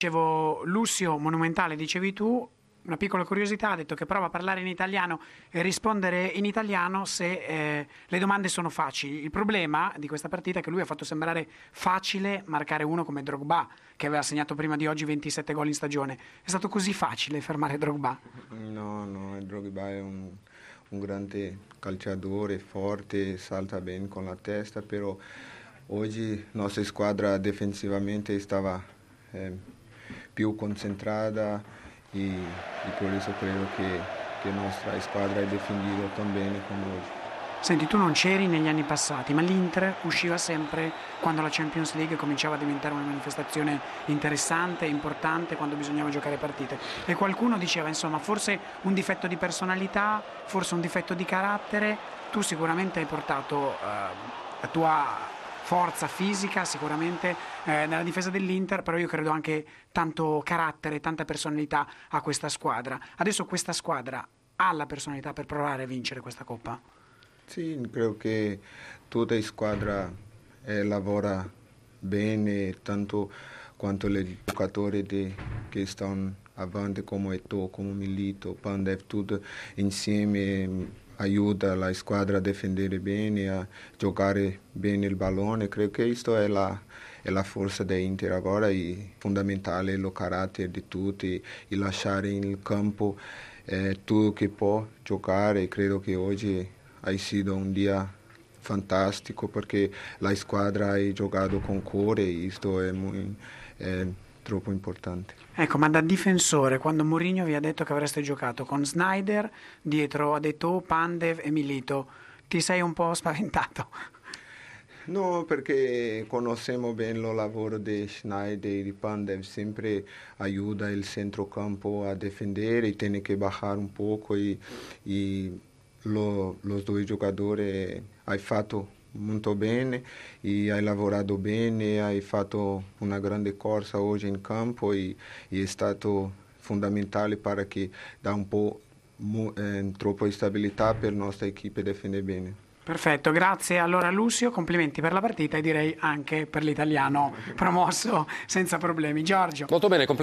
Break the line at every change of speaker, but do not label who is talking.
Dicevo, Lucio Monumentale, dicevi tu, una piccola curiosità, ha detto che prova a parlare in italiano e rispondere in italiano se le domande sono facili. Il problema di questa partita è che lui ha fatto sembrare facile marcare uno come Drogba, che aveva segnato prima di oggi 27 gol in stagione. È stato così facile fermare Drogba?
No, Drogba è un grande calciatore, forte, salta bene con la testa, però oggi la nostra squadra difensivamente stava più concentrata e per questo credo che la nostra squadra è difendita tan bene come oggi.
Senti, tu non c'eri negli anni passati, ma l'Inter usciva sempre quando la Champions League cominciava a diventare una manifestazione interessante, importante, quando bisognava giocare partite. E qualcuno diceva, insomma, forse un difetto di personalità, forse un difetto di carattere. Tu sicuramente hai portato la tua forza fisica, sicuramente nella difesa dell'Inter, però io credo anche tanto carattere, tanta personalità a questa squadra. Adesso questa squadra ha la personalità per provare a vincere questa Coppa?
Sì, credo che tutta la squadra lavora bene, tanto quanto i giocatori che stanno avanti come Eto'o, come Milito, Pandev, tutti insieme aiuta la squadra a difendere bene, a giocare bene il pallone. Credo che questo è la forza dell'Inter agora e fondamentale il carattere di tutti, e lasciare in campo tutto che può giocare. Credo che oggi ha sido un dia fantastico perché la squadra ha giocato con cuore e questo è troppo importante.
Ecco, ma da difensore, quando Mourinho vi ha detto che avreste giocato con Sneijder, dietro ad Eto'o, Pandev e Milito, ti sei un po' spaventato?
No, perché conosciamo bene il lavoro di Sneijder e di Pandev, sempre aiuta il centrocampo a difendere, tiene che bajare un poco e los due giocatori hai fatto molto bene e hai lavorato bene, hai fatto una grande corsa oggi in campo e è stato fondamentale per che dà un po' troppo stabilità per la nostra equipe difendere bene.
Perfetto, grazie allora Lucio, complimenti per la partita e direi anche per l'italiano promosso senza problemi. Giorgio.
Molto bene,